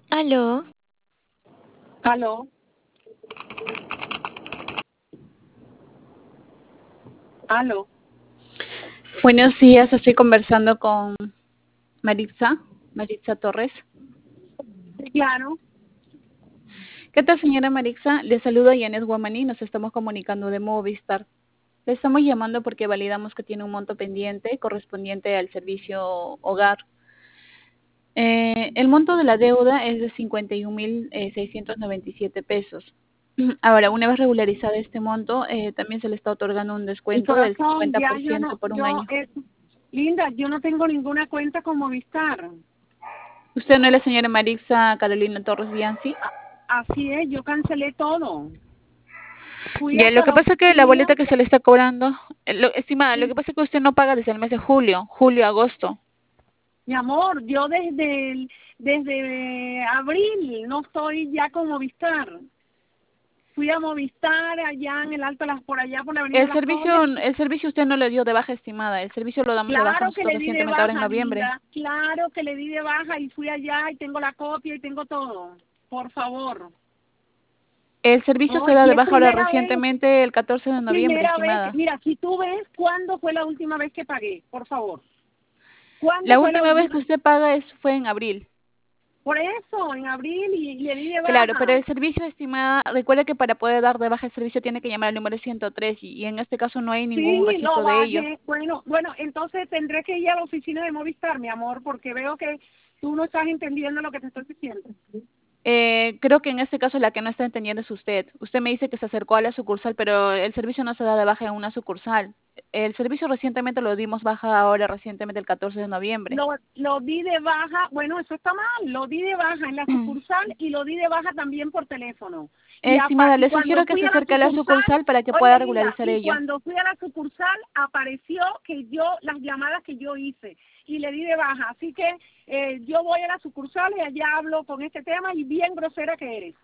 Aló, Aló, aló. Buenos días, estoy conversando con Maritza Torres. Sí, claro. ¿Qué tal, señora Maritza? Le saluda Yanet Guamaní, nos estamos comunicando de Movistar. Le estamos llamando porque validamos que tiene un monto pendiente correspondiente al servicio hogar. El monto de la deuda es de 51.697 pesos. Ahora, una vez regularizado este monto, también se le está otorgando un Mi descuento del corazón, ya yo 50% no, por un año. Linda, yo no tengo ninguna cuenta con Movistar. ¿Usted no es la señora Maritza Carolina Torres Bianchi? Así es, yo cancelé todo. Fui Ya, lo hasta que la pasa es que la oficina. boleta que se le está cobrando, estimada, lo que pasa es que usted no paga desde el mes de julio, agosto. Mi amor, yo desde abril no estoy ya con Movistar. Fui a Movistar allá en el Alto Las, por allá por la Avenida Las Condes. El servicio usted no le dio de baja, estimada. El servicio lo damos de baja Claro que nosotros le di de recientemente, ahora en baja, noviembre. linda. Claro que le di de baja y fui allá y tengo la copia y tengo todo. Por favor. El servicio No, se da y de es baja ahora primera vez. recientemente, el 14 de noviembre, Primera vez, estimada. mira, si tú ves cuándo fue la última vez que pagué, por favor. ¿Cuándo La fue la última vez última? que usted paga fue en abril. Por eso, en abril y le di de Claro, pero baja. el servicio, estimada, recuerde que para poder dar de baja el servicio tiene que llamar al número 103 y en este caso no hay ningún Sí, lo registro de ello. bajé. Bueno, entonces tendré que ir a la oficina de Movistar, mi amor, porque veo que tú no estás entendiendo lo que te estoy diciendo. Creo que en este caso la que no está entendiendo es usted. Usted me dice que se acercó a la sucursal, pero el servicio no se da de baja en una sucursal. El servicio recientemente lo dimos baja ahora, recientemente el 14 de noviembre. Lo di de baja, bueno, eso está mal, lo di de baja en la sucursal y lo di de baja también por teléfono. Estimada, Y le cuando sugiero que fui se a la acerque a la sucursal, sucursal para que pueda oye linda, regularizar y ello. cuando fui a la sucursal apareció que las llamadas que yo hice y le di de baja. Así que yo voy a la sucursal y allá hablo con este tema y bien grosera que eres.